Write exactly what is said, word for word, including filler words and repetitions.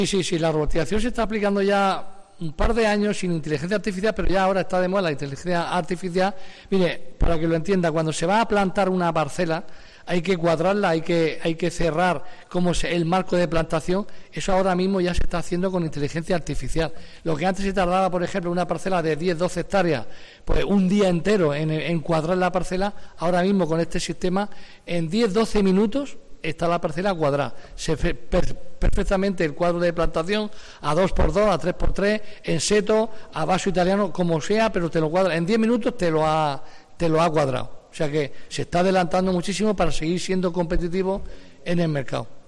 Sí, sí, sí, la robotización se está aplicando ya un par de años sin inteligencia artificial, pero ya ahora está de moda la inteligencia artificial. Mire, para que lo entienda, cuando se va a plantar una parcela, hay que cuadrarla, hay que, hay que cerrar como el marco de plantación. Eso ahora mismo ya se está haciendo con inteligencia artificial. Lo que antes se tardaba, por ejemplo, una parcela de diez, doce hectáreas, pues un día entero en, en cuadrar la parcela, ahora mismo con este sistema, en diez, doce minutos está la parcela cuadrada. Se ve per, perfectamente el cuadro de plantación a dos por dos, a tres por tres, en seto, a vaso italiano, como sea, pero te lo cuadra. En diez minutos te lo ha, te lo ha cuadrado. O sea que se está adelantando muchísimo para seguir siendo competitivo en el mercado.